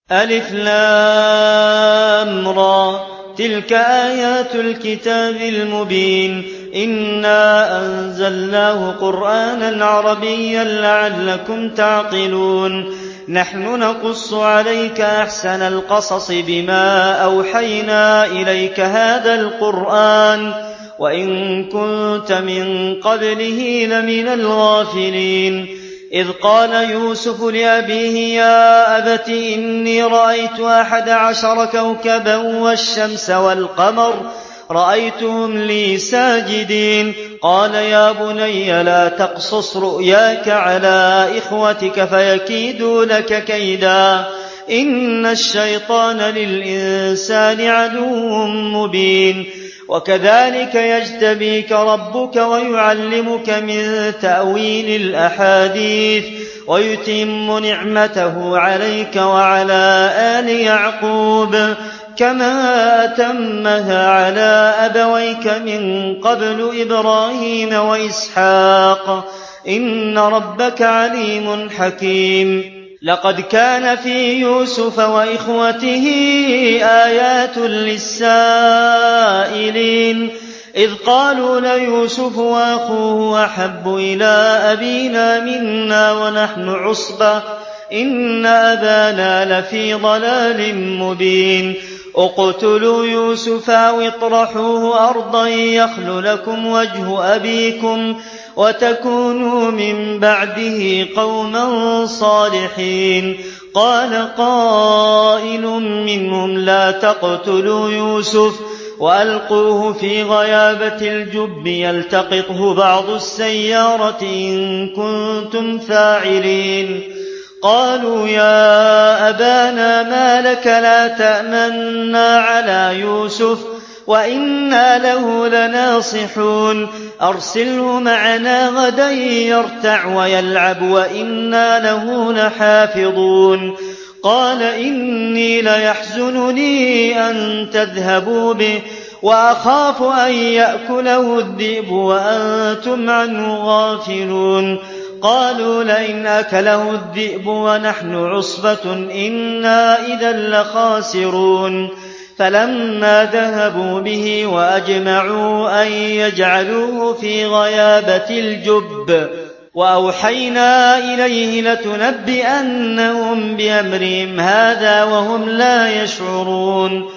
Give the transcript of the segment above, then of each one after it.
ألف لام را تلك آيات الكتاب المبين إنا أنزلناه قرآنا عربيا لعلكم تعقلون نحن نقص عليك أحسن القصص بما أوحينا إليك هذا القرآن وإن كنت من قبله لمن الغافلين إذ قال يوسف لأبيه يا أبت إني رأيت 11 كوكبا والشمس والقمر رأيتهم لي ساجدين قال يا بني لا تقصص رؤياك على إخوتك فيكيدوا لك كيدا إن الشيطان للإنسان عدو مبين وكذلك يجتبيك ربك ويعلمك من تأويل الأحاديث ويتم نعمته عليك وعلى آل يعقوب كما أتمها على أبويك من قبل إبراهيم وإسحاق إن ربك عليم حكيم لقد كان في يوسف وإخوته آيات للسائلين إذ قالوا ليوسف وأخوه أحب إلى أبينا منا ونحن عصبة إن أبانا لفي ضلال مبين اقتلوا يوسف أو اطرحوه أرضا يخل لكم وجه أبيكم وتكونوا من بعده قوما صالحين قال قائل منهم لا تقتلوا يوسف وألقوه في غيابة الجب يلتقطه بعض السيارة إن كنتم فاعلين قالوا يا أبانا ما لك لا تأمنا على يوسف وإنا له لناصحون أرسله معنا غدا يرتع ويلعب وإنا له لحافظون قال إني ليحزنني أن تذهبوا به وأخاف أن يأكله الذئب وأنتم عنه غافلون قالوا لئن أكله الذئب ونحن عصبة إنا إذا لخاسرون فلما ذهبوا به وأجمعوا أن يجعلوه في غيابة الجب وأوحينا إليه لتنبئنهم بأمرهم هذا وهم لا يشعرون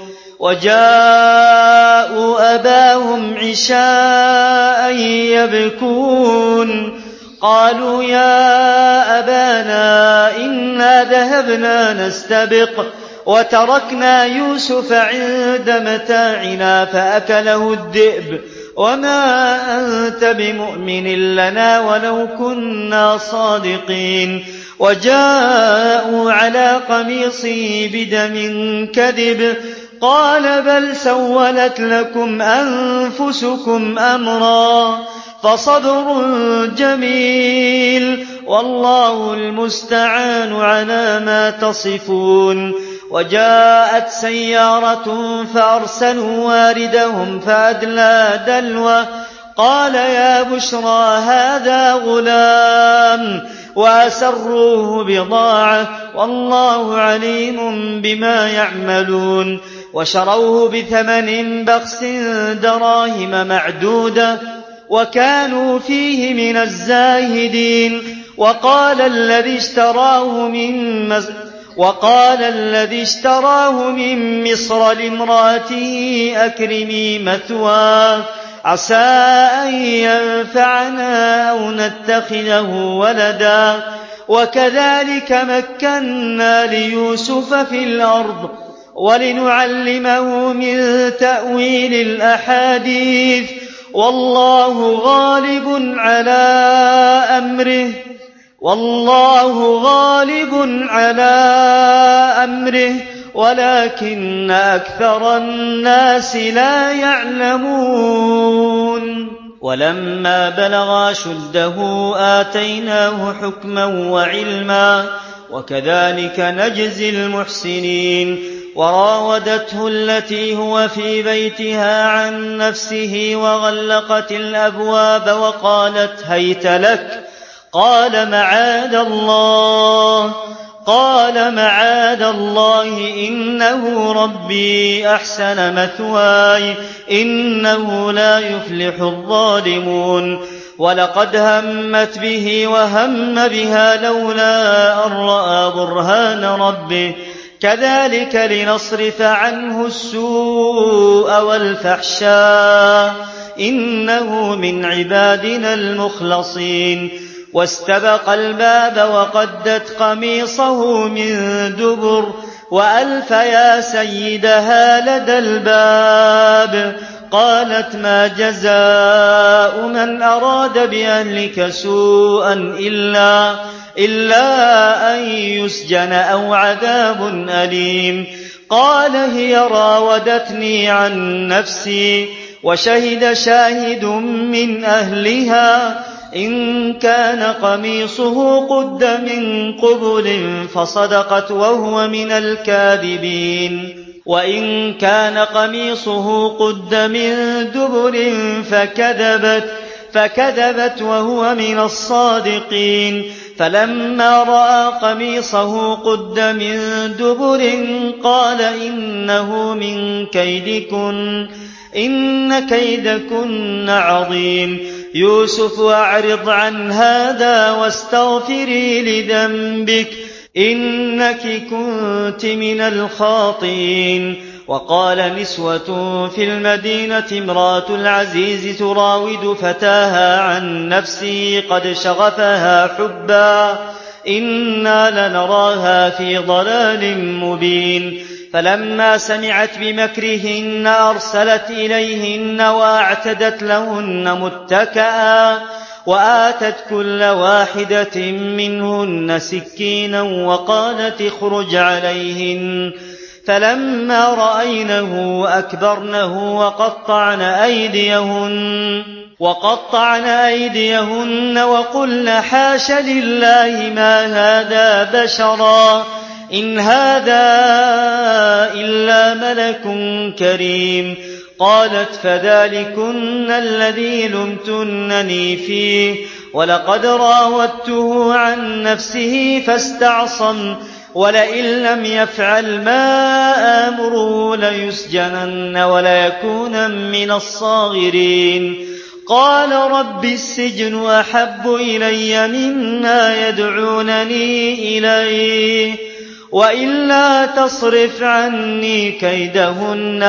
وجاءوا أباهم عشاء يبكون قالوا يا أبانا إنا ذهبنا نستبق وتركنا يوسف عند متاعنا فأكله الذئب وما أنت بمؤمن لنا ولو كنا صادقين وجاءوا على قميصه بدم كذب قال بل سولت لكم أنفسكم أمرا فصبر جميل والله المستعان على ما تصفون وجاءت سيارة فأرسلوا واردهم فأدلى دلوه قال يا بشرى هذا غلام وأسروه بضاعة والله عليم بما يعملون وشروه بثمن بخس دراهم معدودة وكانوا فيه من الزاهدين وقال الذي اشتراه من مصر لامرأته أكرمي مثواه عسى أن ينفعنا أو نتخذه ولدا وكذلك مكنا ليوسف في الأرض ولنعلمه من تأويل الأحاديث والله غالب على أمره ولكن أكثر الناس لا يعلمون ولما بلغ أشده آتيناه حكما وعلما وكذلك نجزي المحسنين وراودته التي هو في بيتها عن نفسه وغلقت الأبواب وقالت هيت لك قال معاذ الله قال معاذ الله إنه ربي أحسن مثواي إنه لا يفلح الظالمون ولقد همت به وهم بها لولا أن رأى برهان ربه كذلك لنصرف عنه السوء والفحشاء إنه من عبادنا المخلصين واستبق الباب وقدت قميصه من دبر وألف يا سيدها لدى الباب قالت ما جزاء من أراد بأهلك سوءا إلا أن يسجن أو عذاب أليم قال هي راودتني عن نفسي وشهد شاهد من أهلها إن كان قميصه قد من قبل فصدقت وهو من الكاذبين وإن كان قميصه قد من دبر فكذبت وهو من الصادقين فلما رأى قميصه قد من دبر قال إنه من كيدكن إن كيدكن عظيم يوسف أعرض عن هذا واستغفري لذنبك إنك كنت من الخاطئين وقال نسوة في المدينة امرأة العزيز تراود فتاها عن نفسه قد شغفها حبا إنا لنراها في ضلال مبين فلما سمعت بمكرهن أرسلت إليهن وأعتدت لهن متكئا وآتت كل واحدة منهن سكينا وقالت اخرج عليهن فلما رأينه أكبرنه وقطعن أيديهن وقلن حاش لله ما هذا بشرا إن هذا إلا ملك كريم قالت فذلكن الذي لمتنني فيه ولقد راودته عن نفسه فاستعصم ولئن لم يفعل ما آمره ليسجنن وليكونن من الصاغرين قال رب السجن أحب إلي مما يدعونني إليه وإلا تصرف عني كيدهن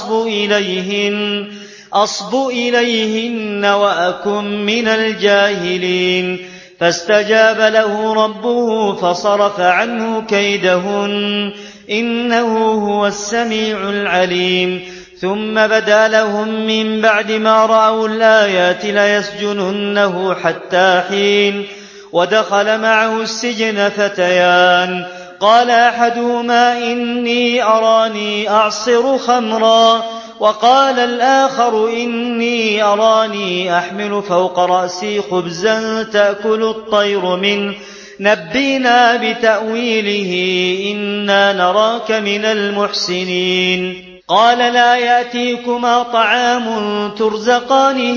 أصب إليهن وأكن من الجاهلين فاستجاب له ربه فصرف عنه كيدهن إنه هو السميع العليم ثم بدا لهم من بعد ما رأوا الآيات ليسجننه حتى حين ودخل معه السجن فتيان قال أحدهما إني أراني أعصر خمرا وقال الآخر إني أراني أحمل فوق رأسي خبزا تأكل الطير منه نبينا بتأويله إنا نراك من المحسنين قال لا يأتيكما طعام ترزقانه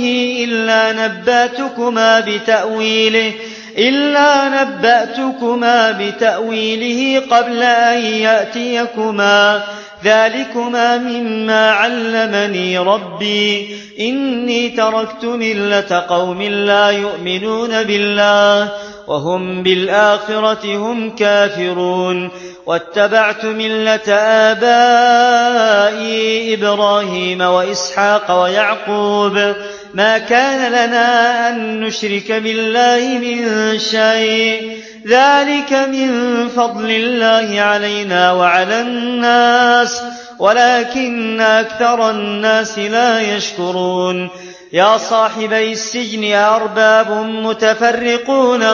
إلا نبأتكما بتأويله قبل أن يأتيكما ذلكما مما علمني ربي إني تركت ملة قوم لا يؤمنون بالله وهم بالآخرة هم كافرون واتبعت ملة آبائي إبراهيم وإسحاق ويعقوب ما كان لنا أن نشرك بالله من شيء ذلك من فضل الله علينا وعلى الناس ولكن أكثر الناس لا يشكرون يا صاحبي السجن أرباب متفرقون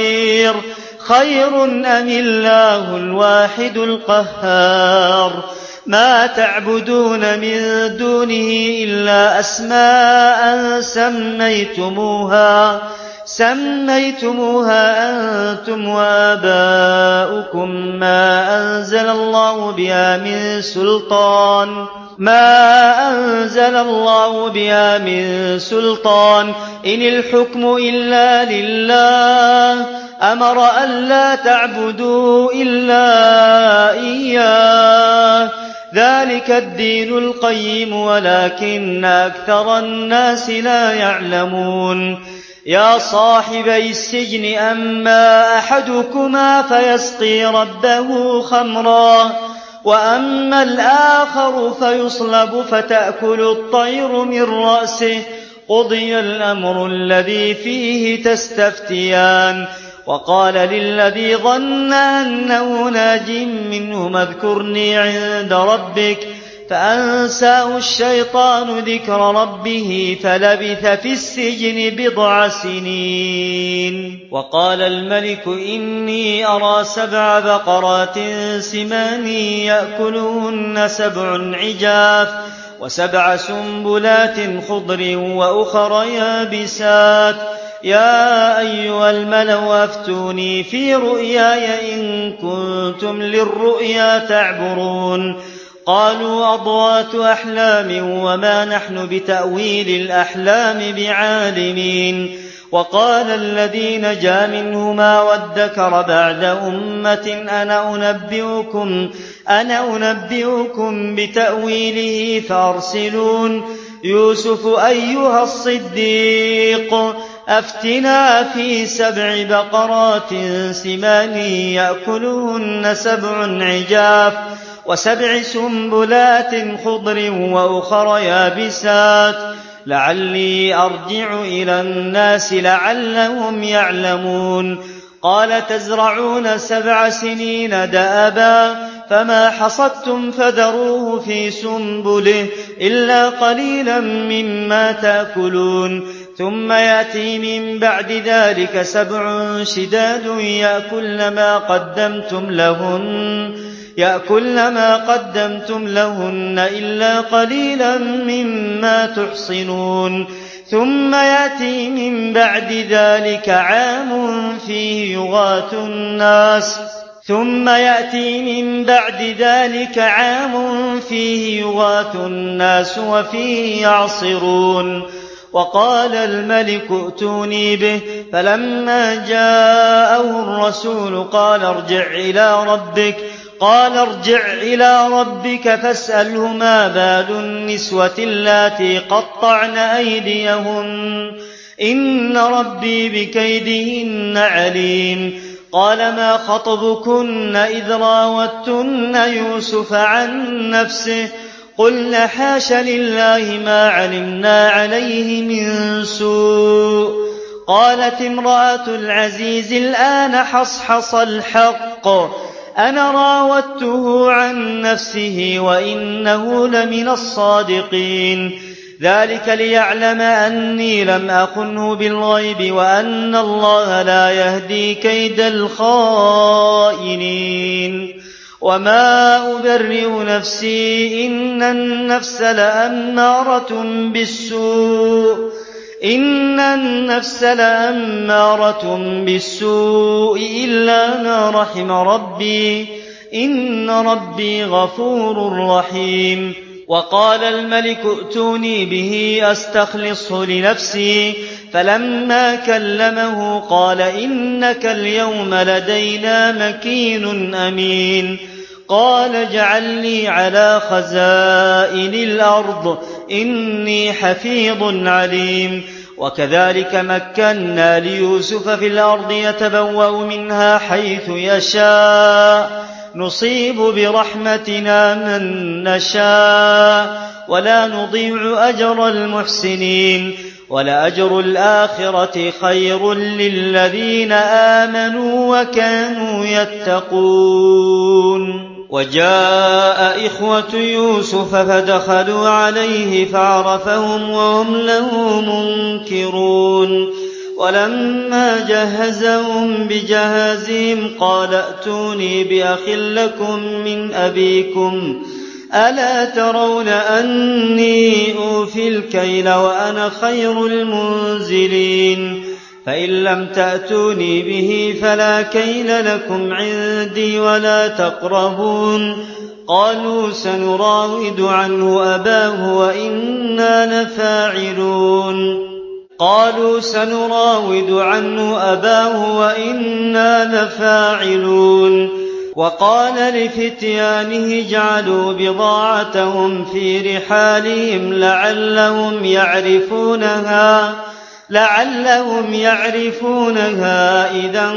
خير أم الله الواحد القهار ما تعبدون من دونه إلا أسماء سميتموها أنتم وآباؤكم ما أنزل الله بها من سلطان ما أنزل الله بها من سلطان إن الحكم إلا لله أمر ألا تعبدوا إلا إياه ذلك الدين القيم ولكن أكثر الناس لا يعلمون يا صاحبي السجن أما أحدكما فيسقي ربه خمرا وأما الآخر فيصلب فتأكل الطير من رأسه قضي الأمر الذي فيه تستفتيان وقال للذي ظن أنه ناج منهما اذكرني عند ربك فأنساه الشيطان ذكر ربه فلبث في السجن بضع سنين وقال الملك إني أرى 7 بقرات سمان يأكلهن 7 عجاف و7 سنبلات خضر وأخر يابسات يا أيها الملأ أفتوني في رؤياي إن كنتم للرؤيا تعبرون قالوا أضغاث أحلام وما نحن بتأويل الأحلام بعالمين وقال الذي نجا منهما وادكر بعد أمة أنا أنبئكم بتأويله فأرسلون يوسف أيها الصديق أفتنا في 7 بقرات سمان يأكلهن 7 عجاف و7 سنبلات خضر وأخر يابسات لعلي أرجع إلى الناس لعلهم يعلمون قال تزرعون 7 سنين دأبا فما حصدتم فذروه في سنبله إلا قليلا مما تأكلون ثم يأتي من بعد ذلك 7 شداد يأكلن ما قدمتم لهن إلا قليلا مما تحصنون ثم يأتي من بعد ذلك عام فيه يغاث الناس وفيه يعصرون وقال الملك ائتوني به فلما جاءه الرسول قال ارجع إلى ربك فاسأله ما بال النسوة اللاتي قطعن أيديهن إن ربي بكيدهن عليم قال ما خطبكن إذ راوتن يوسف عن نفسه قلن حاش لله ما علمنا عليه من سوء قالت امرأة العزيز الآن حصحص الحق أنا راودته عن نفسه وإنه لمن الصادقين ذلك ليعلم أني لم أخنه بالغيب وأن الله لا يهدي كيد الخائنين وما أبرئ نفسي إن النفس لأمارة بالسوء إلا ما رحم ربي إن ربي غفور رحيم وقال الملك ائتوني به أستخلصه لنفسي فلما كلمه قال إنك اليوم لدينا مكين أمين قال اجعلني على خزائن الأرض إني حفيظ عليم وكذلك مكنا ليوسف في الأرض يتبوأ منها حيث يشاء نصيب برحمتنا من نشاء ولا نضيع أجر المحسنين ولأجر الآخرة خير للذين آمنوا وكانوا يتقون وجاء إخوة يوسف فدخلوا عليه فعرفهم وهم له منكرون ولما جهزهم بجهازهم قال ائتوني بأخ لكم من أبيكم ألا ترون أني أوفي الكيل وأنا خير المنزلين فإن لم تأتوني به فلا كيل لكم عندي ولا تقربون قالوا سنراود عنه أباه وإنا لفاعلون وقال لفتيانه اجعلوا بضاعتهم في رحالهم لعلهم يعرفونها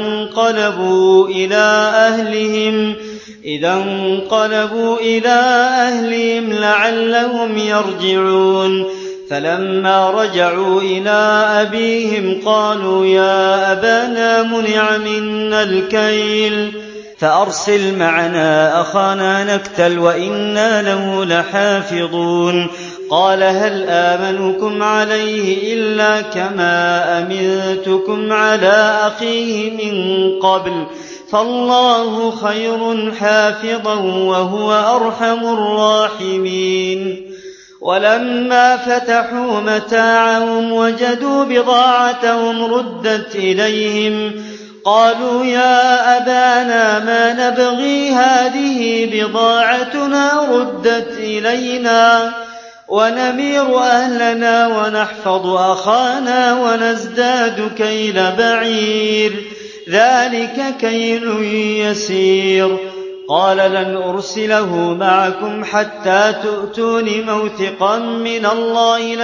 إذا انقلبوا إلى أهلهم لعلهم يرجعون فلما رجعوا إلى أبيهم قالوا يا أبانا منع منا الكيل فأرسل معنا أخانا نكتل وإنا له لحافظون قال هل آمنكم عليه إلا كما أمنتكم على أخيه من قبل فالله خير حافظا وهو أرحم الراحمين ولما فتحوا متاعهم وجدوا بضاعتهم ردت إليهم قالوا يا أبانا ما نبغي هذه بضاعتنا ردت إلينا ونمير أهلنا ونحفظ أخانا ونزداد كيل بعير ذلك كيل يسير قال لن أرسله معكم حتى تؤتون موثقا من الله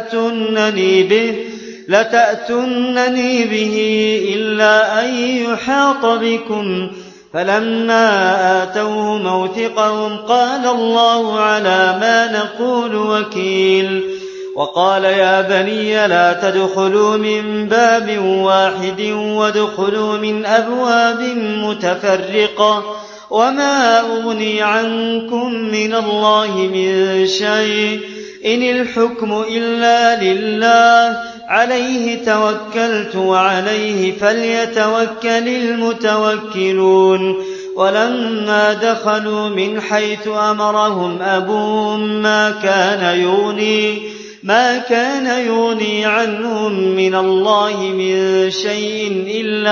لتأتونني به إلا أن يحاط بكم فلما آتوه موثقهم قال الله على ما نقول وكيل وقال يا بني لا تدخلوا من باب واحد وادخلوا من أبواب متفرقة وما أغني عنكم من الله من شيء إن الحكم إلا لله عليه توكلت وعليه فليتوكل المتوكلون ولما دخلوا من حيث أمرهم أبوهم ما كان يغني عنهم من الله من شيء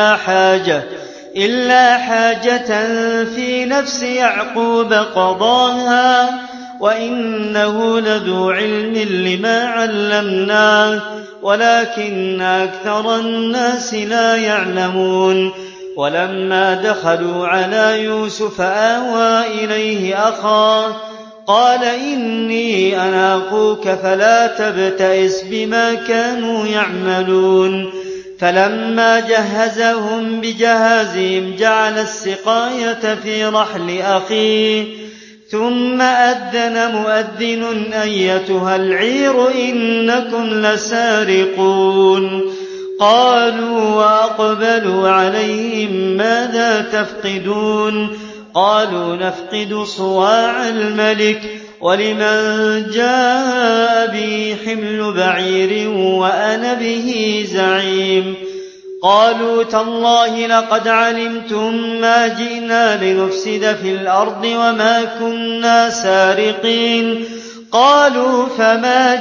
إلا حاجة في نفس يعقوب قضاها وإنه لذو علم لما علمناه ولكن أكثر الناس لا يعلمون ولما دخلوا على يوسف آوى إليه أخاه قال إني أنا أخوك فلا تبتئس بما كانوا يعملون فلما جهزهم بجهازهم جعل السقاية في رحل أخيه ثم أذن مؤذن أيتها العير إنكم لسارقون قالوا وأقبلوا عليهم ماذا تفقدون قالوا نفقد صواع الملك ولمن جاء به حمل بعير وأنا به زعيم قالوا تالله لقد علمتم ما جئنا لنفسد في الأرض وما كنا سارقين قالوا فما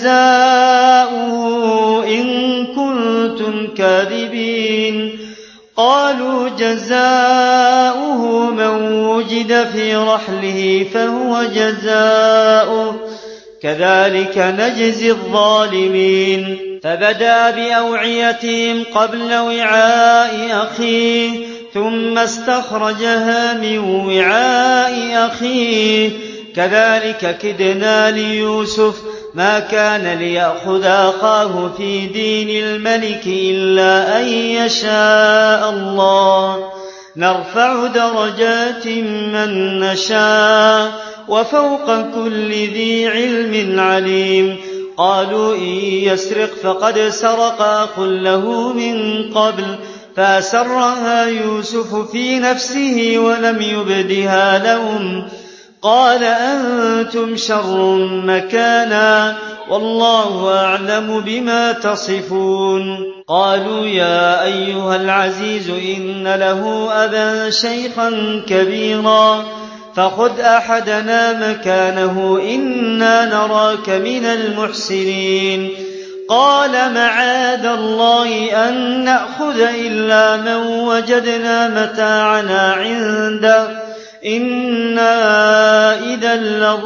جزاؤه إن كنتم كاذبين قالوا جزاؤه من وجد في رحله فهو جزاؤه كذلك نجزي الظالمين فبدأ بأوعيتهم قبل وعاء أخيه ثم استخرجها من وعاء أخيه كذلك كدنا ليوسف ما كان ليأخذ أخاه في دين الملك إلا أن يشاء الله نرفع درجات من نشاء وفوق كل ذي علم عليم قالوا إن يسرق فقد سرق أخ له من قبل فأسرها يوسف في نفسه ولم يبدها لهم قال أنتم شر مكانا والله أعلم بما تصفون قالوا يا أيها العزيز إن له أبا شيخا كبيرا فخذ أحدنا مكانه إنا نراك من المحسنين قال معاذ الله أن نأخذ إلا من وجدنا متاعنا عنده إنا إذا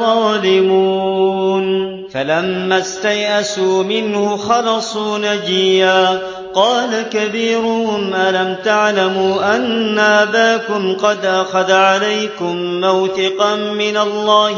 لظالمون فلما استيئسوا منه خلصوا نجيا قال كبيرهم ألم تعلموا أن أباكم قد أخذ عليكم موثقا من الله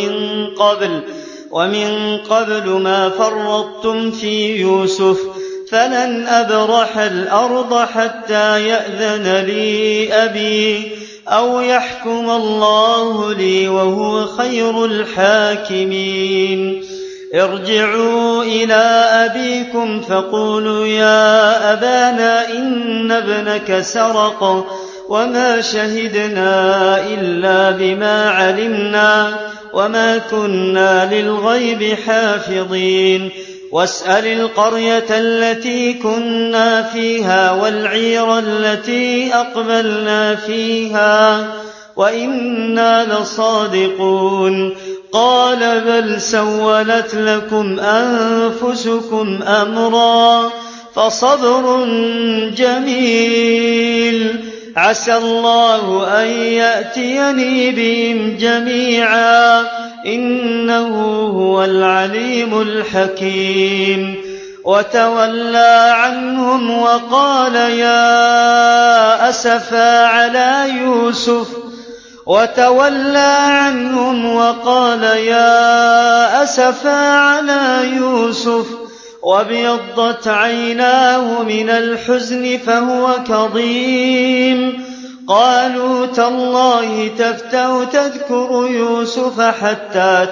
ومن قبل ما فرطتم في يوسف فلن أبرح الأرض حتى يأذن لي أبي أو يحكم الله لي وهو خير الحاكمين ارجعوا إلى أبيكم فقولوا يا أبانا إن ابنك سرق وما شهدنا إلا بما علمنا وما كنا للغيب حافظين واسأل القرية التي كنا فيها والعير التي أقبلنا فيها وإنا لصادقون قال بل سولت لكم أنفسكم أمرا فصبر جميل عسى الله أن يأتيني بهم جميعا إنه هو العليم الحكيم وتولى عنهم وقال يا أسفا على يوسف وابيضت عيناه من الحزن فهو كظيم قالوا تالله تفتأ تذكر يوسف حتى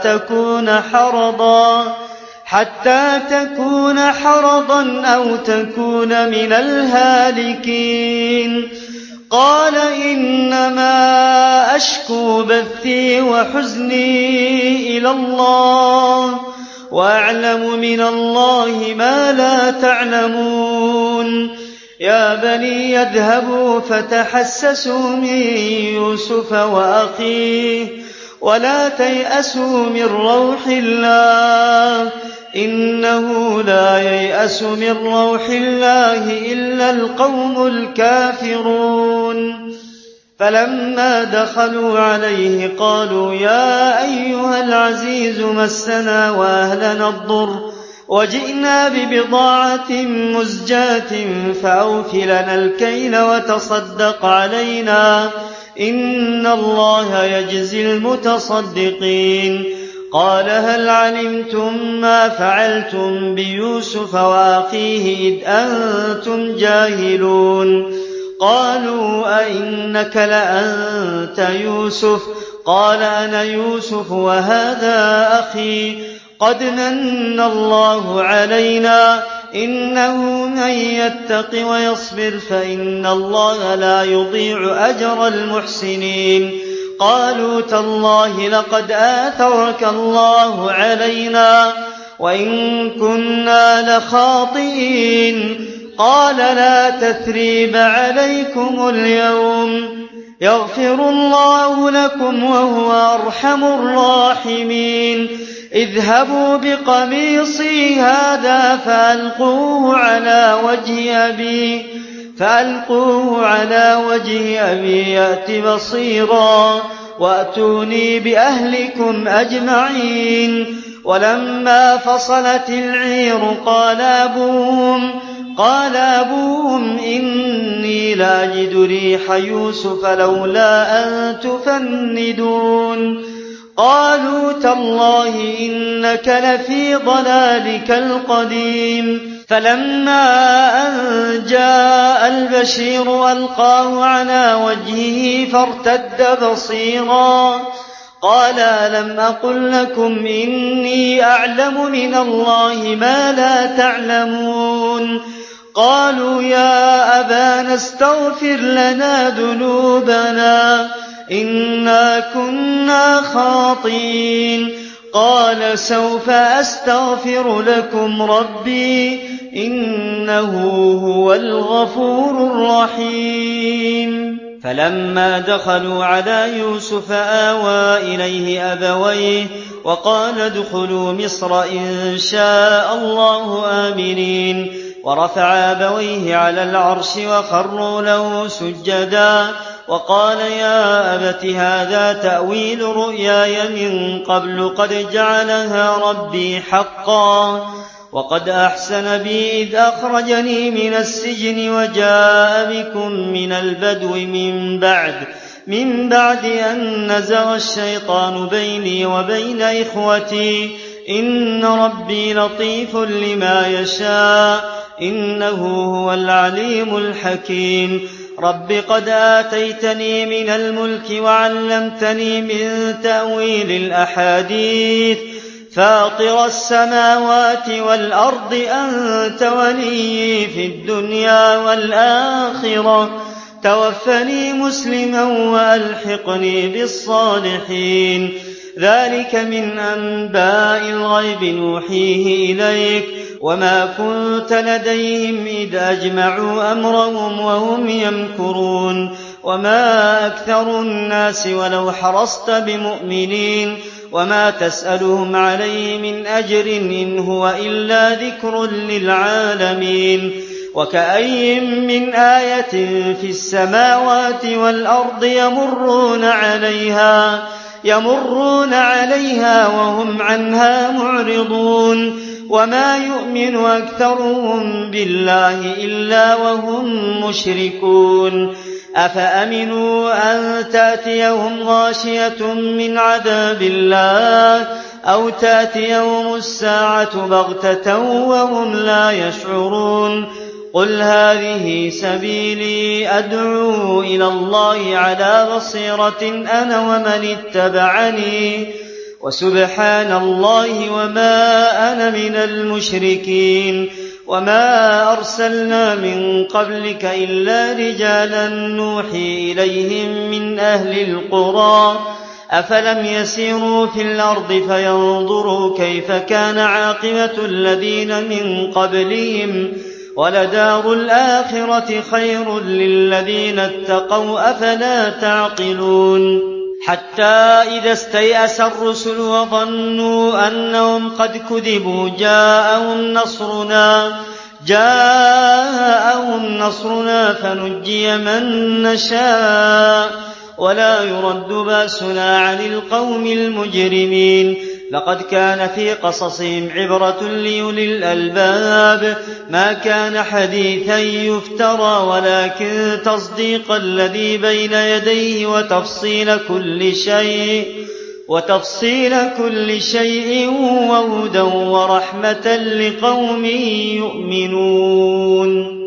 تكون حرضا أو تكون من الهالكين قال إنما أشكو بثي وحزني إلى الله وأعلم من الله ما لا تعلمون يا بني يذهبوا فتحسسوا من يوسف وأخيه ولا تيأسوا من روح الله إنه لا ييأس من روح الله إلا القوم الكافرون فلما دخلوا عليه قالوا يا أيها العزيز مسنا وأهلنا الضر وجئنا ببضاعة مزجاة فأوف لنا الكيل وتصدق علينا إن الله يجزي المتصدقين قال هل علمتم ما فعلتم بيوسف وأخيه إذ أنتم جاهلون قالوا أئنك لأنت يوسف قال أنا يوسف وهذا أخي قد من الله علينا إنه من يتق ويصبر فإن الله لا يضيع أجر المحسنين قالوا تالله لقد آثرك الله علينا وإن كنا لخاطئين قال لا تثريب عليكم اليوم يغفر الله لكم وهو أرحم الراحمين اذهبوا بقميصي هذا فألقوه على وجه أبي يأت بصيرا وأتوني بأهلكم أجمعين ولما فصلت العير قال أبوهم إني لاجد ريح يوسف لولا أن تفندون قالوا تالله إنك لفي ضلالك القديم فلما أن جاء البشير ألقاه على وجهه فارتد بصيرا قال ألم أقل لكم إني أعلم من الله ما لا تعلمون قالوا يا أبانا استغفر لنا ذنوبنا إنا كنا خاطئين قال سوف أستغفر لكم ربي إنه هو الغفور الرحيم فلما دخلوا على يوسف آوى إليه أبويه وقال ادخلوا مصر إن شاء الله آمنين ورفع أبويه على العرش وخروا له سجدا وقال يا أبت هذا تأويل رؤياي من قبل قد جعلها ربي حقا وقد أحسن بي إذ أخرجني من السجن وجاء بكم من البدو من بعد أن نزغ الشيطان بيني وبين إخوتي إن ربي لطيف لما يشاء إنه هو العليم الحكيم رب قد آتيتني من الملك وعلمتني من تأويل الأحاديث فاطر السماوات والأرض أنت ولي في الدنيا والآخرة توفني مسلما وألحقني بالصالحين ذلك من أنباء الغيب نوحيه إليك وما كنت لديهم إذ أجمعوا أمرهم وهم يمكرون وما أكثر الناس ولو حرصت بمؤمنين وما تسألهم عليه من أجر إن هو إلا ذكر للعالمين وكأي من آية في السماوات والأرض يمرون عليها وهم عنها معرضون وما يؤمن أكثرهم بالله إلا وهم مشركون أفأمنوا أن تأتيهم غاشية من عذاب الله أو تأتيهم الساعة بغتة وهم لا يشعرون قل هذه سبيلي أدعو إلى الله على بصيرة أنا ومن اتبعني وسبحان الله وما أنا من المشركين وما أرسلنا من قبلك إلا رجالا نوحي إليهم من أهل القرى أفلم يسيروا في الأرض فينظروا كيف كان عاقبة الذين من قبلهم ولدار الآخرة خير للذين اتقوا أفلا تعقلون حتى إذا استيأس الرسل وظنوا أنهم قد كذبوا جاءهم نصرنا فنجي من نشاء ولا يرد بأسنا عن القوم المجرمين لقد كان في قصصهم عبرة لأولي الألباب ما كان حديثا يفترى ولكن تصديق الذي بين يديه وتفصيل كل شيء وهدى ورحمة لقوم يؤمنون